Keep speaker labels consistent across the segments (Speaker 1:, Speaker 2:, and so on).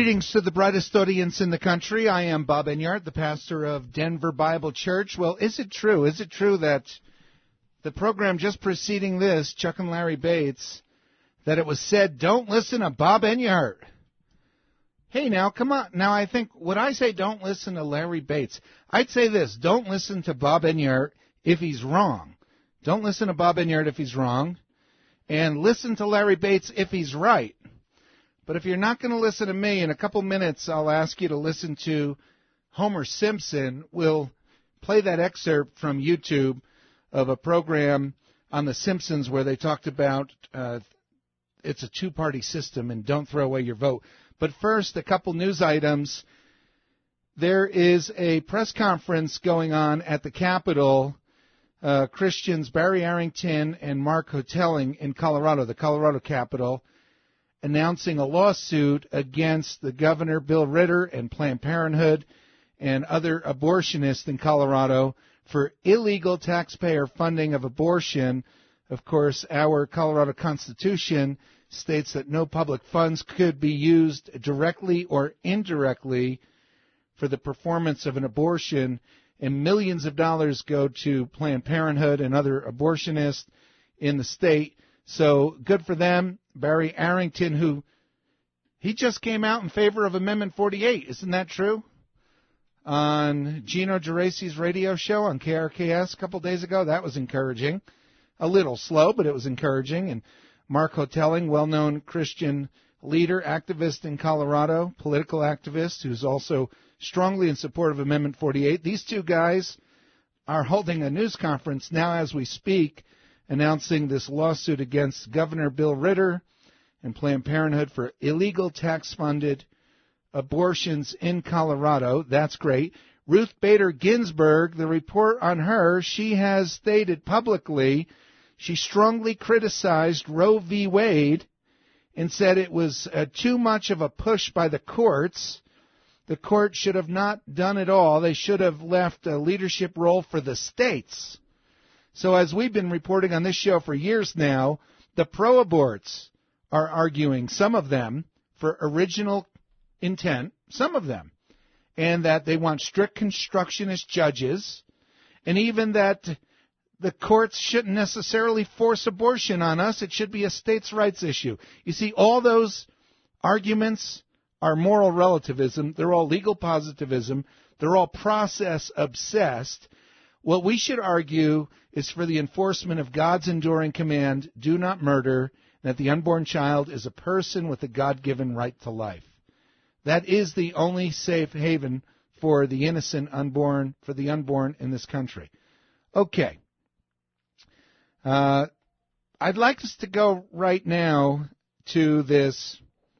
Speaker 1: Greetings to the brightest audience in the country. I am Bob Enyart, the pastor of Denver Bible Church. Well, is it true that the program just preceding this, Chuck and Larry Bates, that it was said, don't listen to Bob Enyart? Hey, now, come on. Now, I think, would I say don't listen to Larry Bates? I'd say this, don't listen to Bob Enyart if he's wrong. Don't listen to Bob Enyart if he's wrong, and listen to Larry Bates if he's right. But if you're not going to listen to me, in a couple minutes I'll ask you to listen to Homer Simpson. We'll play that excerpt from YouTube of a program on The Simpsons where they talked about it's a two-party system and don't throw away your vote. But first, a couple news items. There is a press conference going on at the Capitol. Christians Barry Arrington and Mark Hotelling in Colorado, the Colorado Capitol, announcing a lawsuit against the governor, Bill Ritter, and Planned Parenthood and other abortionists in Colorado for illegal taxpayer funding of abortion. Of course, our Colorado Constitution states that no public funds could be used directly or indirectly for the performance of an abortion, and millions of dollars go to Planned Parenthood and other abortionists in the state. So good for them. Barry Arrington, who he just came out in favor of Amendment 48. Isn't that true? On Gino Geraci's radio show on KRKS a couple days ago. That was encouraging. A little slow, but it was encouraging. And Mark Hotelling, well-known Christian leader, activist in Colorado, political activist, who's also strongly in support of Amendment 48. These two guys are holding a news conference now as we speak, announcing this lawsuit against Governor Bill Ritter and Planned Parenthood for illegal tax-funded abortions in Colorado. That's great. Ruth Bader Ginsburg, the report on her, she has stated publicly she strongly criticized Roe v. Wade and said it was too much of a push by the courts. The court should have not done it all. They should have left a leadership role for the states. So as we've been reporting on this show for years now, the pro-aborts are arguing, some of them, for original intent, some of them, and that they want strict constructionist judges, and even that the courts shouldn't necessarily force abortion on us. It should be a states' rights issue. You see, all those arguments are moral relativism. They're all legal positivism. They're all process-obsessed. What we should argue is for the enforcement of God's enduring command, do not murder, that the unborn child is a person with a God-given right to life. That is the only safe haven for the innocent unborn, for the unborn in this country. Okay. I'd like us to go right now to this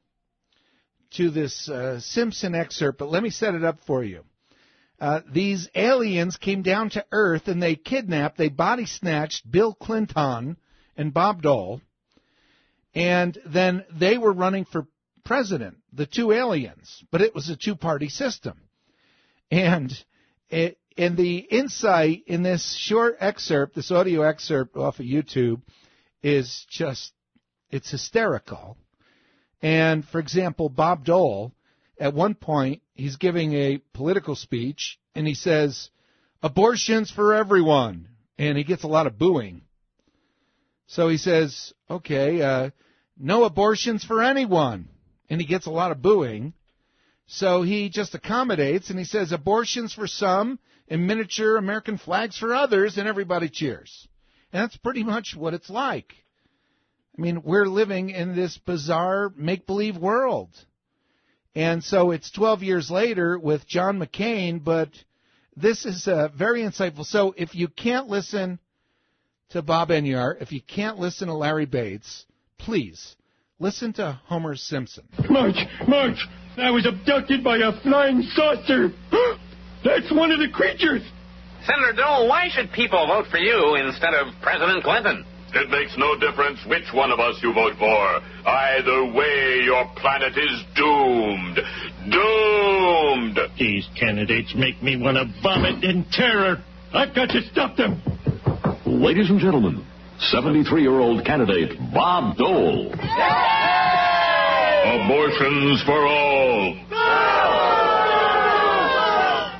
Speaker 1: Simpson excerpt, but let me set it up for you. These aliens came down to Earth and they body snatched Bill Clinton and Bob Dole, and then they were running for president, the two aliens, but it was a two-party system. And the insight in this short excerpt, this audio excerpt off of YouTube, is just, it's hysterical. And, for example, Bob Dole, at one point, he's giving a political speech, and he says, abortions for everyone, and he gets a lot of booing. So he says, okay, no abortions for anyone, and he gets a lot of booing. So he just accommodates, and he says, abortions for some, and miniature American flags for others, and everybody cheers. And that's pretty much what it's like. I mean, we're living in this bizarre make-believe world. And so it's 12 years later with John McCain, but this is very insightful. So if you can't listen to Bob Enyart, if you can't listen to Larry Bates, please listen to Homer Simpson.
Speaker 2: March! I was abducted by a flying saucer! That's one of the creatures!
Speaker 3: Senator Dole, why should people vote for you instead of President Clinton?
Speaker 4: It makes no difference which one of us you vote for. Either way, your planet is doomed. Doomed!
Speaker 2: These candidates make me want to vomit in terror. I've got to stop them.
Speaker 5: Ladies and gentlemen, 73-year-old candidate Bob Dole.
Speaker 4: Abortions for all.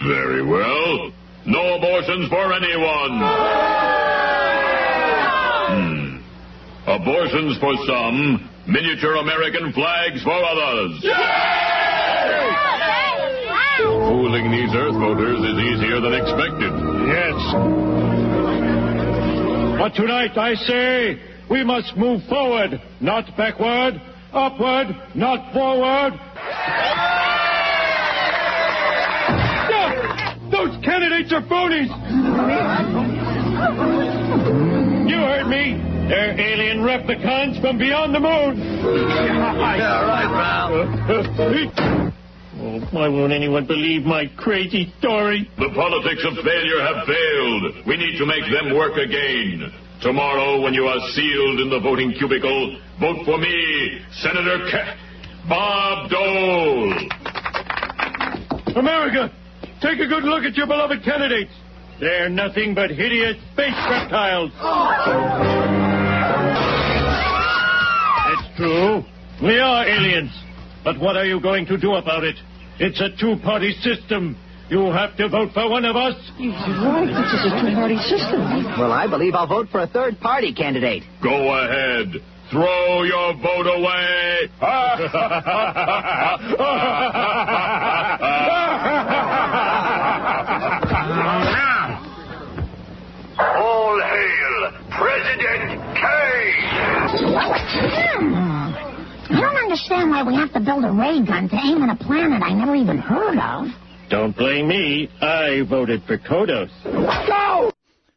Speaker 4: Very well. No abortions for anyone. Abortions for some, miniature American flags for others. Fooling these Earth voters is easier than expected.
Speaker 2: Yes. But tonight, I say, we must move forward, not backward, upward, not forward. Those candidates are phonies! You heard me. They're alien replicants from beyond the moon.
Speaker 3: Yeah, right, pal.
Speaker 2: Oh, why won't anyone believe my crazy story?
Speaker 4: The politics of failure have failed. We need to make them work again. Tomorrow, when you are sealed in the voting cubicle, vote for me, Senator Bob Dole.
Speaker 2: America, take a good look at your beloved candidates. They're nothing but hideous space reptiles. It's true. We are aliens. But what are you going to do about it? It's a two-party system. You have to vote for one of us.
Speaker 6: You're right. This is a two-party system.
Speaker 7: Well, I believe I'll vote for a third-party candidate.
Speaker 4: Go ahead. Throw your vote away.
Speaker 8: All hail President K!
Speaker 6: I don't understand why we have to build a ray gun to aim at a planet I never even heard of.
Speaker 2: Don't blame me. I voted for Kodos.
Speaker 6: Go!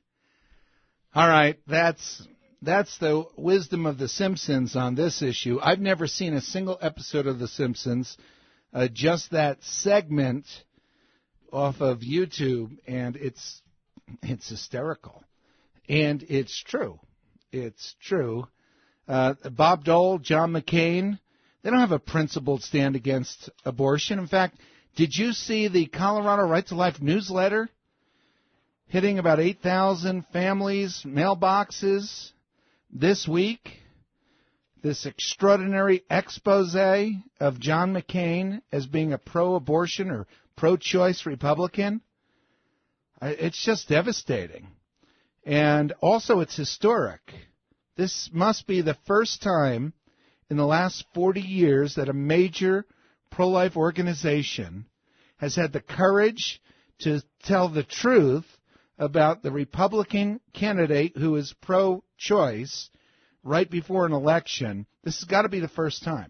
Speaker 1: All right, that's the wisdom of The Simpsons on this issue. I've never seen a single episode of The Simpsons, just that segment off of YouTube, and it's hysterical. And it's true. It's true. Bob Dole, John McCain, they don't have a principled stand against abortion. In fact, did you see the Colorado Right to Life newsletter hitting about 8,000 families' mailboxes this week? This extraordinary expose of John McCain as being a pro-abortion or pro-choice Republican. It's just devastating. And also it's historic. This must be the first time in the last 40 years that a major pro-life organization has had the courage to tell the truth about the Republican candidate who is pro-choice right before an election. This has got to be the first time.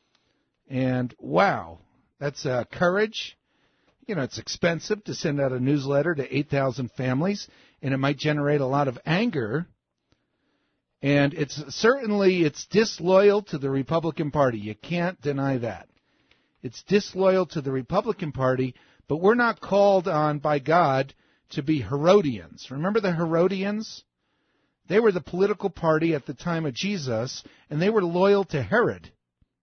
Speaker 1: And wow, that's courage. You know, it's expensive to send out a newsletter to 8,000 families, and it might generate a lot of anger. And it's disloyal to the Republican Party. You can't deny that. It's disloyal to the Republican Party, but we're not called on by God to be Herodians. Remember the Herodians? They were the political party at the time of Jesus, and they were loyal to Herod.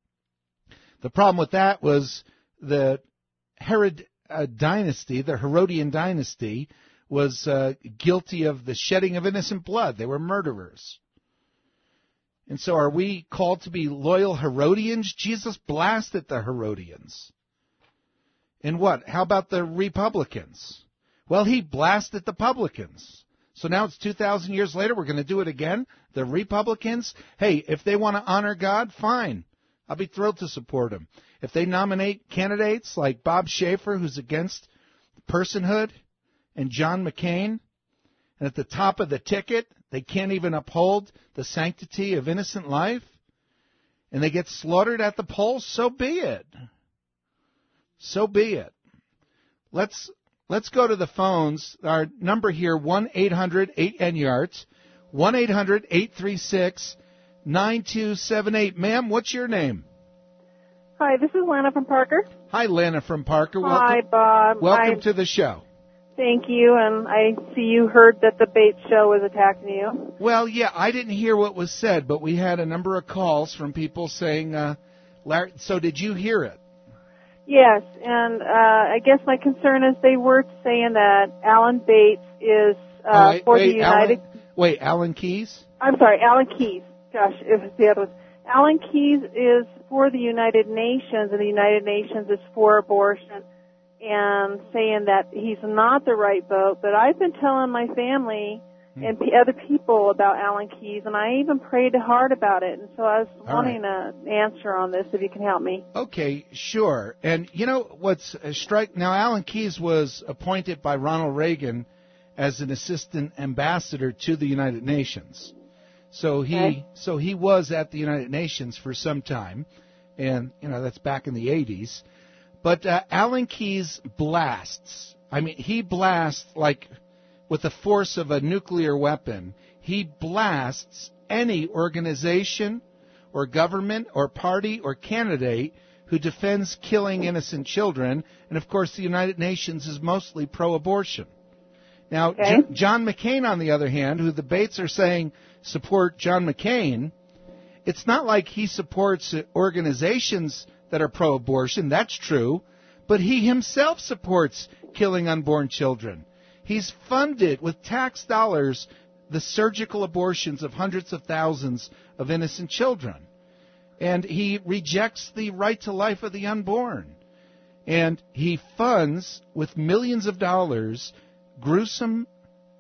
Speaker 1: The problem with that was the Herod dynasty, the Herodian dynasty, was guilty of the shedding of innocent blood. They were murderers. And so are we called to be loyal Herodians? Jesus blasted the Herodians. And what? How about the Republicans? Well, he blasted the publicans. So now it's 2,000 years later, we're going to do it again? The Republicans? Hey, if they want to honor God, fine. I'll be thrilled to support them. If they nominate candidates like Bob Schaefer, who's against personhood, and John McCain, and at the top of the ticket, they can't even uphold the sanctity of innocent life, and they get slaughtered at the polls, so be it. So be it. Let's go to the phones. Our number here, 1-800-8-NYARDS, 1-800-836-9278. Ma'am, what's your name?
Speaker 9: Hi, this is Lana from Parker.
Speaker 1: Hi, Lana from Parker.
Speaker 9: Hi, Bob.
Speaker 1: Welcome to the show.
Speaker 9: Thank you, and I see you heard that the Bates show was attacking you.
Speaker 1: Well, yeah, I didn't hear what was said, but we had a number of calls from people saying, Larry, so did you hear it?
Speaker 9: Yes, and I guess my concern is they were saying that Alan Bates is for the United...
Speaker 1: Alan Keyes?
Speaker 9: I'm sorry, Alan Keyes. Gosh, it was the other one. Alan Keyes is for the United Nations, and the United Nations is for abortion. and saying that he's not the right vote. But I've been telling my family and other people about Alan Keyes, and I even prayed hard about it. And so I was wanting an answer on this, if you can help me.
Speaker 1: Okay, sure. And you know what's now Alan Keyes was appointed by Ronald Reagan as an assistant ambassador to the United Nations. So he was at the United Nations for some time, and that's back in the 80s. But Alan Keyes blasts. I mean, he blasts like with the force of a nuclear weapon. He blasts any organization or government or party or candidate who defends killing innocent children. And, of course, the United Nations is mostly pro-abortion. Now, John McCain, on the other hand, who the Bates are saying support John McCain, it's not like he supports organizations that are pro-abortion. That's true. But he himself supports killing unborn children. He's funded with tax dollars the surgical abortions of hundreds of thousands of innocent children. And he rejects the right to life of the unborn. And he funds, with millions of dollars, gruesome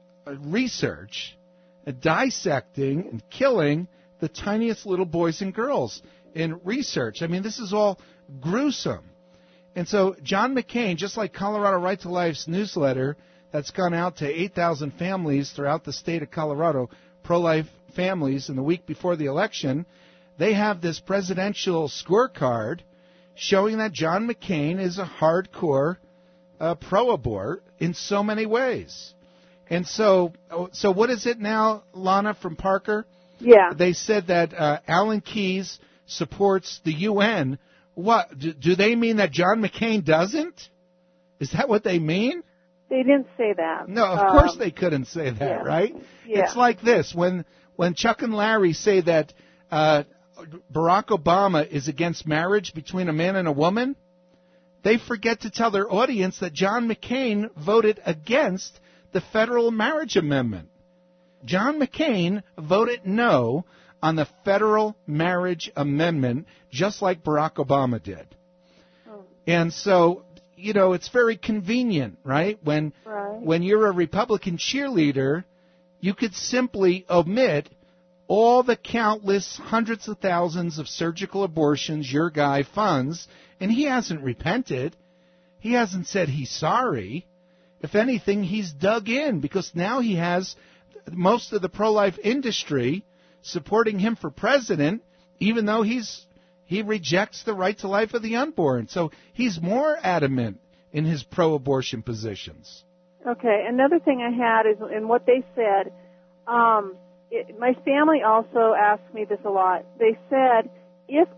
Speaker 1: research, dissecting and killing the tiniest little boys and girls in research. I mean, this is all gruesome. And so John McCain, just like Colorado Right to Life's newsletter that's gone out to 8,000 families throughout the state of Colorado, pro-life families, in the week before the election, they have this presidential scorecard showing that John McCain is a hardcore pro-abort in so many ways. And so what is it now, Lana, from Parker?
Speaker 9: Yeah.
Speaker 1: They said that Alan Keyes supports the UN. What? Do they mean that John McCain doesn't? Is that what they mean?
Speaker 9: They didn't say that.
Speaker 1: No, of course they couldn't say that, right? Yeah. It's like this. When Chuck and Larry say that Barack Obama is against marriage between a man and a woman, they forget to tell their audience that John McCain voted against the federal marriage amendment. John McCain voted no on the federal marriage amendment, just like Barack Obama did. Oh. And so, it's very convenient, right? When you're a Republican cheerleader, you could simply omit all the countless hundreds of thousands of surgical abortions your guy funds, and he hasn't repented. He hasn't said he's sorry. If anything, he's dug in, because now he has most of the pro-life industry supporting him for president, even though he rejects the right to life of the unborn. So he's more adamant in his pro-abortion positions.
Speaker 9: Okay, another thing I had is in what they said, my family also asked me this a lot. They said, if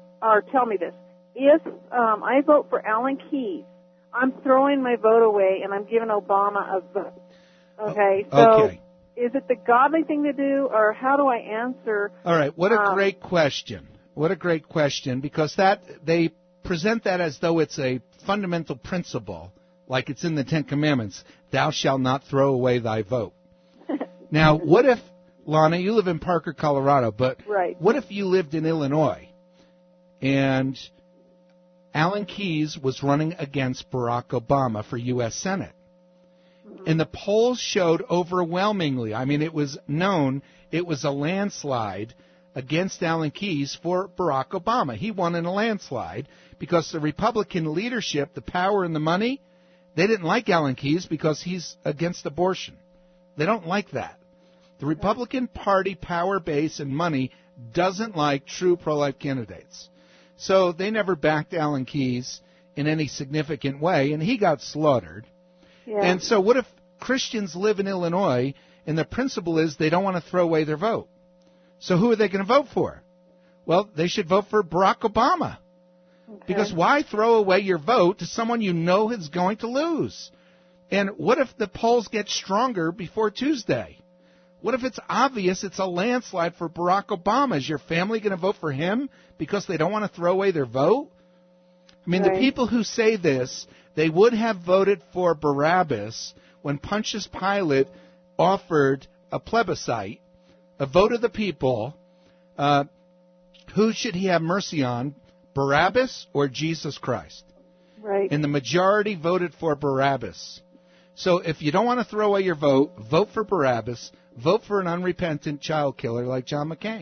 Speaker 9: I vote for Alan Keyes, I'm throwing my vote away and I'm giving Obama a vote. Okay, so is it the godly thing to do, or how do I answer?
Speaker 1: All right, what a great question. What a great question, because they present that as though it's a fundamental principle, like it's in the Ten Commandments, thou shalt not throw away thy vote. Now, what if, Lana, you live in Parker, Colorado, but what if you lived in Illinois and Alan Keyes was running against Barack Obama for U.S. Senate? And the polls showed overwhelmingly, I mean, it was known, it was a landslide against Alan Keyes for Barack Obama. He won in a landslide because the Republican leadership, the power and the money, they didn't like Alan Keyes because he's against abortion. They don't like that. The Republican Party power base and money doesn't like true pro-life candidates. So they never backed Alan Keyes in any significant way, and he got slaughtered. Yeah. And so what if Christians live in Illinois, and the principle is they don't want to throw away their vote? So who are they going to vote for? Well, they should vote for Barack Obama. Okay. Because why throw away your vote to someone you know is going to lose? And what if the polls get stronger before Tuesday? What if it's obvious it's a landslide for Barack Obama? Is your family going to vote for him because they don't want to throw away their vote? I mean, the people who say this, they would have voted for Barabbas when Pontius Pilate offered a plebiscite, a vote of the people. Who should he have mercy on, Barabbas or Jesus Christ?
Speaker 9: Right.
Speaker 1: And the majority voted for Barabbas. So if you don't want to throw away your vote, vote for Barabbas. Vote for an unrepentant child killer like John McCain.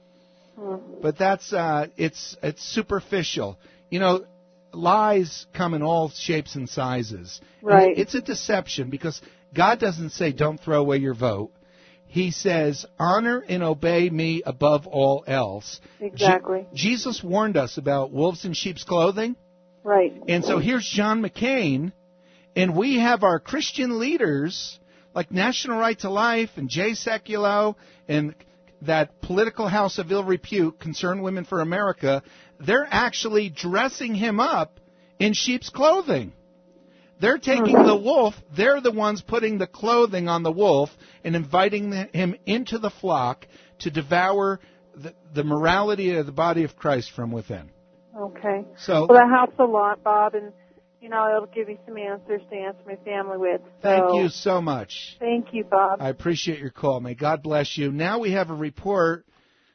Speaker 1: But that's it's superficial. You know, lies come in all shapes and sizes.
Speaker 9: Right.
Speaker 1: And it's a deception because God doesn't say don't throw away your vote. He says honor and obey me above all else.
Speaker 9: Exactly.
Speaker 1: Jesus warned us about wolves in sheep's clothing.
Speaker 9: Right.
Speaker 1: And so here's John McCain, and we have our Christian leaders like National Right to Life and Jay Sekulow and that political house of ill repute, Concerned Women for America. They're actually dressing him up in sheep's clothing. They're taking the wolf. They're the ones putting the clothing on the wolf and inviting him into the flock to devour the morality of the body of Christ from within.
Speaker 9: Okay.
Speaker 1: So,
Speaker 9: well, that helps a lot, Bob, and you know it'll give you some answers to answer my family with. So,
Speaker 1: thank you so much.
Speaker 9: Thank you, Bob.
Speaker 1: I appreciate your call. May God bless you. Now we have a report.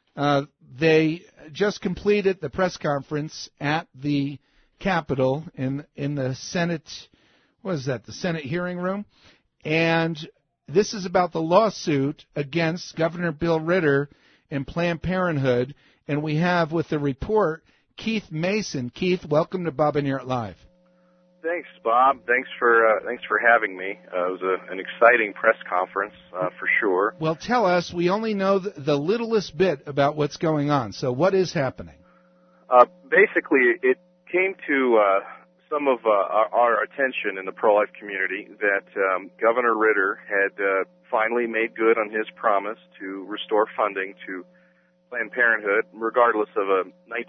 Speaker 1: They just completed the press conference at the Capitol in the Senate. What is that? The Senate hearing room, and this is about the lawsuit against Governor Bill Ritter and Planned Parenthood. And we have with the report Keith Mason. Keith, welcome to Bob and Earl Live.
Speaker 10: Thanks, Bob. Thanks for having me. It was an exciting press conference for sure.
Speaker 1: Well, tell us. We only know the littlest bit about what's going on. So, what is happening?
Speaker 10: Basically, it came to some of our attention in the pro-life community that Governor Ritter had finally made good on his promise to restore funding to Planned Parenthood, regardless of a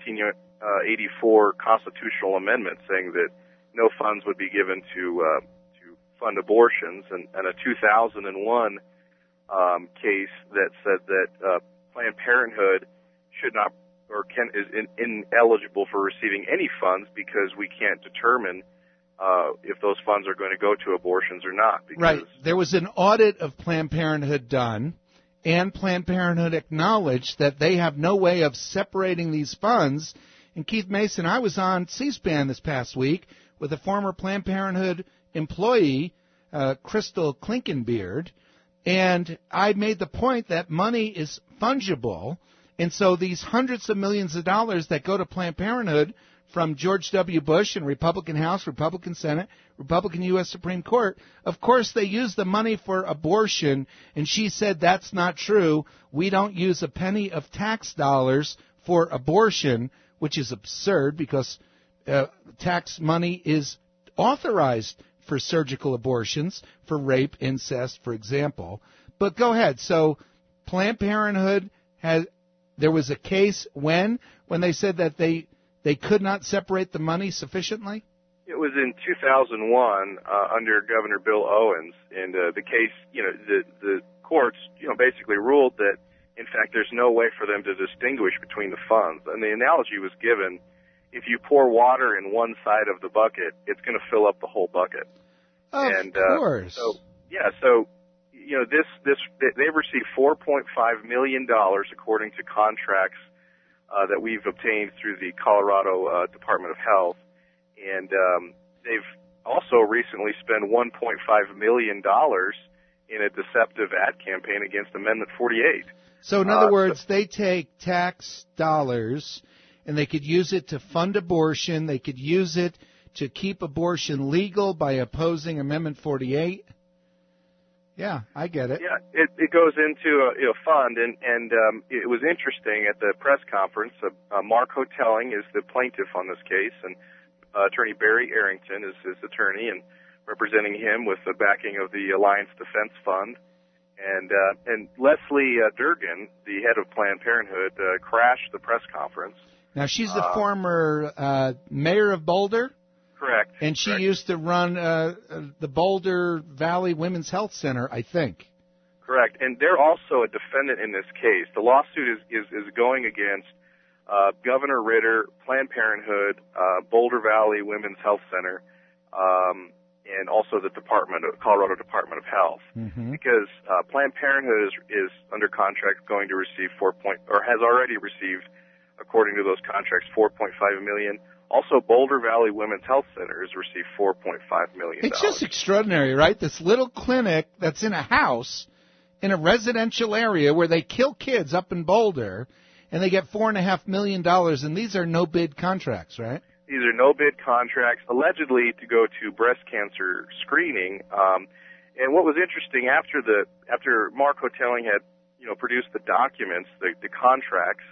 Speaker 10: 1984 constitutional amendment saying that no funds would be given to fund abortions, and a 2001 case that said that Planned Parenthood should not or is ineligible for receiving any funds because we can't determine if those funds are going to go to abortions or not.
Speaker 1: Right. There was an audit of Planned Parenthood done, and Planned Parenthood acknowledged that they have no way of separating these funds. And Keith Mason, I was on C-SPAN this past week with a former Planned Parenthood employee, Crystal Klinkenbeard, and I made the point that money is fungible. And so these hundreds of millions of dollars that go to Planned Parenthood from George W. Bush and Republican House, Republican Senate, Republican U.S. Supreme Court, of course they use the money for abortion. And she said that's not true. We don't use a penny of tax dollars for abortion, which is absurd because tax money is authorized for surgical abortions, for rape, incest, for example. But go ahead. So Planned Parenthood has... There was a case when they said that they could not separate the money sufficiently?
Speaker 10: It was in 2001 under Governor Bill Owens, and the case, the courts, basically ruled that, in fact, there's no way for them to distinguish between the funds. And the analogy was given, if you pour water in one side of the bucket, it's going to fill up the whole bucket.
Speaker 1: Of course.
Speaker 10: They've received $4.5 million according to contracts that we've obtained through the Colorado Department of Health, and they've also recently spent $1.5 million in a deceptive ad campaign against Amendment 48.
Speaker 1: So, in other words, they take tax dollars and they could use it to fund abortion. They could use it to keep abortion legal by opposing Amendment 48. Yeah, I get it.
Speaker 10: Yeah, it goes into a fund, and it was interesting at the press conference. Mark Hotelling is the plaintiff on this case, and Attorney Barry Arrington is his attorney, and representing him with the backing of the Alliance Defense Fund. And Leslie Durgan, the head of Planned Parenthood, crashed the press conference.
Speaker 1: Now, she's the former mayor of Boulder?
Speaker 10: Correct.
Speaker 1: And she used to run the Boulder Valley Women's Health Center, I think.
Speaker 10: Correct. And they're also a defendant in this case. The lawsuit is going against Governor Ritter, Planned Parenthood, Boulder Valley Women's Health Center, and also the Colorado Department of Health. Mm-hmm. Because Planned Parenthood is under contract going to receive has already received, according to those contracts, $4.5 million. Also, Boulder Valley Women's Health Center has received $4.5 million.
Speaker 1: It's just extraordinary, right? This little clinic that's in a house in a residential area where they kill kids up in Boulder, and they get $4.5 million, and these are no-bid contracts, right?
Speaker 10: These are no-bid contracts, allegedly to go to breast cancer screening. And what was interesting, after Mark Hotelling had, produced the documents, the contracts,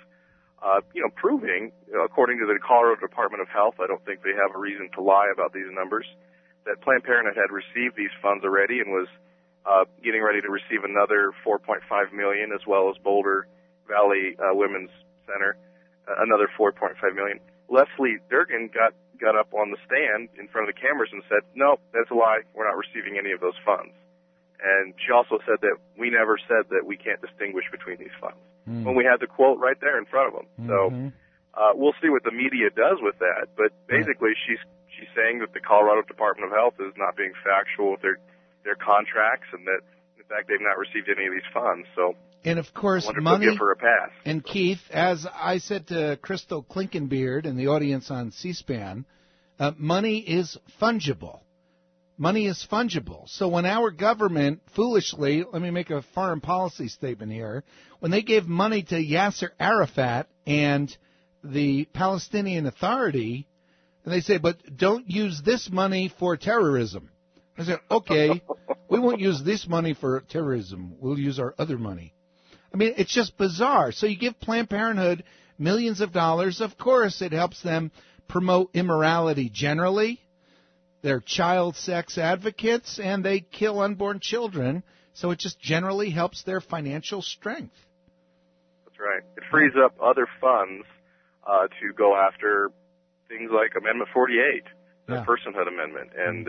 Speaker 10: proving, according to the Colorado Department of Health, I don't think they have a reason to lie about these numbers, that Planned Parenthood had received these funds already and was getting ready to receive another $4.5 million, as well as Boulder Valley Women's Center, another $4.5 million. Leslie Durgan got up on the stand in front of the cameras and said, "No, that's a lie. We're not receiving any of those funds." And she also said that we never said that we can't distinguish between these funds. When we had the quote right there in front of them. So we'll see what the media does with that. But basically, she's saying that the Colorado Department of Health is not being factual with their contracts, and that in fact they've not received any of these funds. So.
Speaker 1: And, of course, money, give her a pass. And, Keith, as I said to Crystal Klinkenbeard in the audience on C-SPAN, money is fungible. Money is fungible. So when our government foolishly, let me make a foreign policy statement here, when they gave money to Yasser Arafat and the Palestinian Authority, and they say, but don't use this money for terrorism. I said, okay, we won't use this money for terrorism. We'll use our other money. I mean, it's just bizarre. So you give Planned Parenthood millions of dollars. Of course, it helps them promote immorality generally. They're child sex advocates, and they kill unborn children. So it just generally helps their financial strength.
Speaker 10: That's right. It frees up other funds to go after things like Amendment 48, the Personhood Amendment, and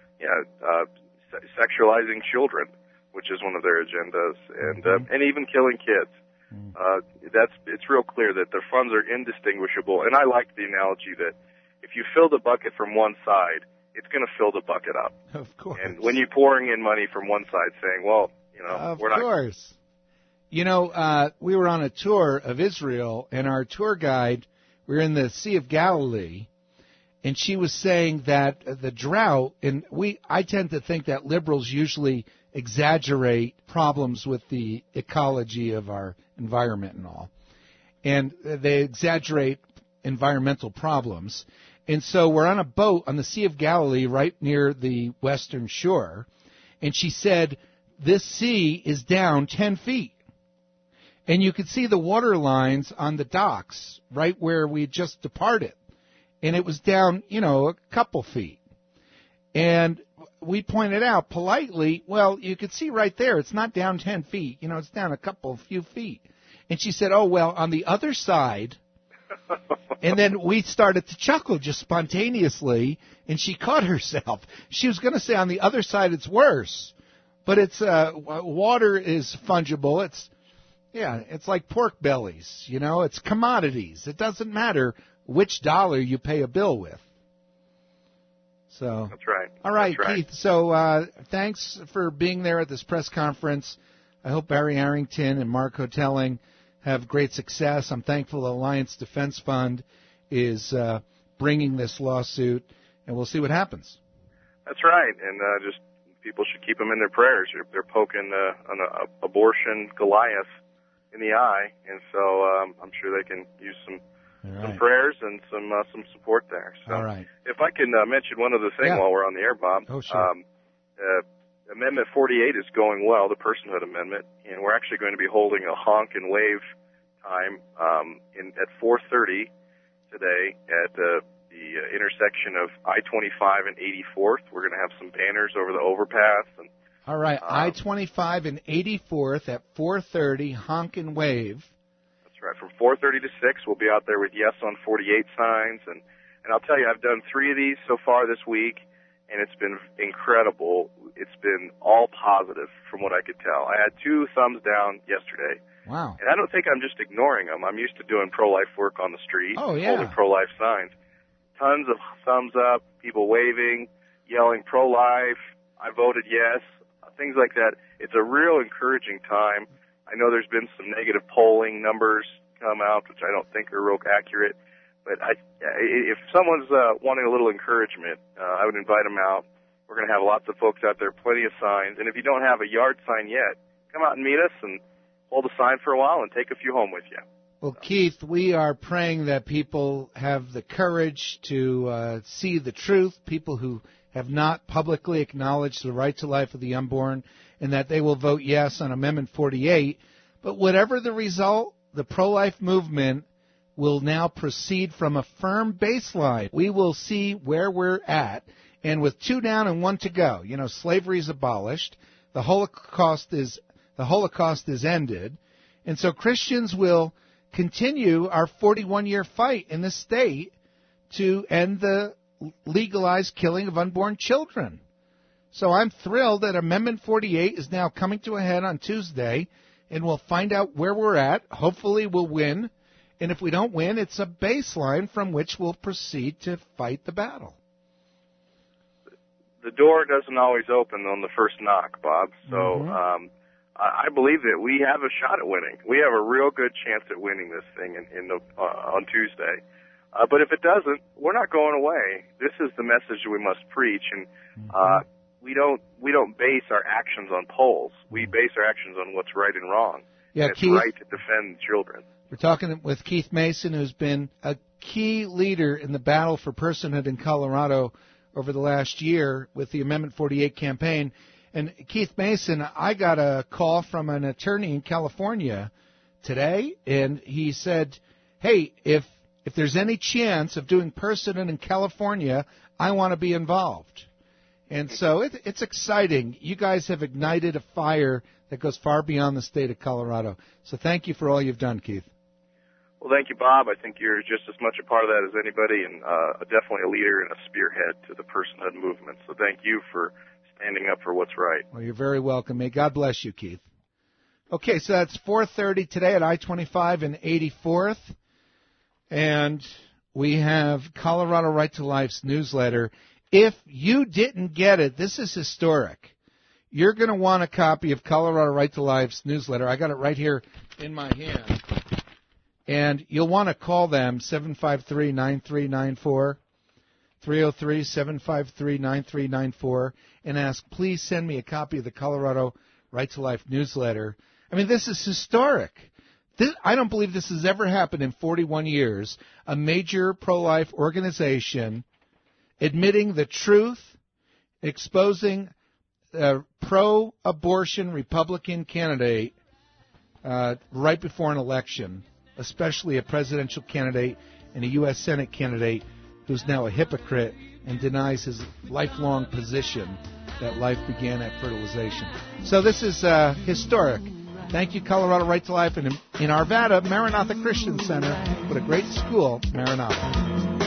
Speaker 10: sexualizing children, which is one of their agendas, and even killing kids. It's real clear that their funds are indistinguishable. And I like the analogy that if you fill the bucket from one side, it's going to fill the bucket up.
Speaker 1: Of course.
Speaker 10: And when you're pouring in money from one side, saying, "Well, we're not." Of
Speaker 1: course. We were on a tour of Israel, and our tour guide, we were in the Sea of Galilee, and she was saying that the drought, and I tend to think that liberals usually exaggerate problems with the ecology of our environment and all. And they exaggerate environmental problems. And so we're on a boat on the Sea of Galilee right near the western shore. And she said, this sea is down 10 feet. And you could see the water lines on the docks right where we just departed. And it was down, a couple feet. And we pointed out politely, well, you could see right there, it's not down 10 feet. It's down a few feet. And she said, oh, well, on the other side. And then we started to chuckle just spontaneously, and she caught herself. She was going to say on the other side it's worse. But it's water is fungible. It's like pork bellies. It's commodities. It doesn't matter which dollar you pay a bill with. So
Speaker 10: that's right.
Speaker 1: All right,
Speaker 10: that's right.
Speaker 1: Keith. So thanks for being there at this press conference. I hope Barry Arrington and Mark Hotelling have great success. I'm thankful the Alliance Defense Fund is bringing this lawsuit, and we'll see what happens.
Speaker 10: That's right, and just people should keep them in their prayers. They're poking an abortion Goliath in the eye, and so I'm sure they can use some prayers and some support there. So
Speaker 1: all right.
Speaker 10: If I can mention one other thing while we're on the air, Bob.
Speaker 1: Oh, sure.
Speaker 10: Amendment 48 is going well, the Personhood Amendment, and we're actually going to be holding a honk and wave time at 4:30 today at the intersection of I-25 and 84th. We're going to have some banners over the overpass. And
Speaker 1: all right, I-25 and 84th at 4:30, honk and wave.
Speaker 10: Right, from 4:30 to 6, we'll be out there with Yes on 48 signs, and I'll tell you, I've done 3 of these so far this week, and it's been incredible. It's been all positive from what I could tell. I had 2 thumbs down yesterday.
Speaker 1: Wow.
Speaker 10: And I don't think I'm just ignoring them. I'm used to doing pro-life work on the street, holding pro-life signs. Tons of thumbs up, people waving, yelling pro-life, I voted yes, things like that. It's a real encouraging time. I know there's been some negative polling numbers come out, which I don't think are real accurate, But if someone's wanting a little encouragement, I would invite them out. We're going to have lots of folks out there, plenty of signs. And if you don't have a yard sign yet, come out and meet us and hold a sign for a while and take a few home with you.
Speaker 1: Well, Keith, we are praying that people have the courage to see the truth, people who have not publicly acknowledged the right to life of the unborn, and that they will vote yes on Amendment 48. But whatever the result, the pro-life movement will now proceed from a firm baseline. We will see where we're at, and with 2 down and 1 to go, slavery is abolished, the Holocaust is ended, and so Christians will continue our 41-year fight in the state to end the legalized killing of unborn children. So I'm thrilled that Amendment 48 is now coming to a head on Tuesday, and we'll find out where we're at. Hopefully we'll win. And if we don't win, it's a baseline from which we'll proceed to fight the battle.
Speaker 10: The door doesn't always open on the first knock, Bob. So I believe that we have a shot at winning. We have a real good chance at winning this thing on Tuesday. But if it doesn't, we're not going away. This is the message we must preach, and we don't base our actions on polls. We base our actions on what's right and wrong.
Speaker 1: Yeah,
Speaker 10: it's
Speaker 1: Keith,
Speaker 10: right to defend children.
Speaker 1: We're talking with Keith Mason, who's been a key leader in the battle for personhood in Colorado over the last year with the Amendment 48 campaign. And Keith Mason, I got a call from an attorney in California today, and he said, hey, if there's any chance of doing personhood in California, I want to be involved. And so it's exciting. You guys have ignited a fire that goes far beyond the state of Colorado. So thank you for all you've done, Keith.
Speaker 10: Well, thank you, Bob. I think you're just as much a part of that as anybody, and definitely a leader and a spearhead to the personhood movement. So thank you for standing up for what's right.
Speaker 1: Well, you're very welcome. May God bless you, Keith. Okay, so that's 4:30 today at I-25 and 84th. And we have Colorado Right to Life's newsletter. If you didn't get it, this is historic. You're going to want a copy of Colorado Right to Life's newsletter. I got it right here in my hand. And you'll want to call them, 753-9394, 303-753-9394, and ask, please send me a copy of the Colorado Right to Life newsletter. I mean, this is historic. I don't believe this has ever happened in 41 years. A major pro-life organization admitting the truth, exposing a pro-abortion Republican candidate right before an election, especially a presidential candidate and a U.S. Senate candidate who's now a hypocrite and denies his lifelong position that life began at fertilization. So this is historic. Thank you, Colorado Right to Life, and in Arvada, Maranatha Christian Center. What a great school, Maranatha.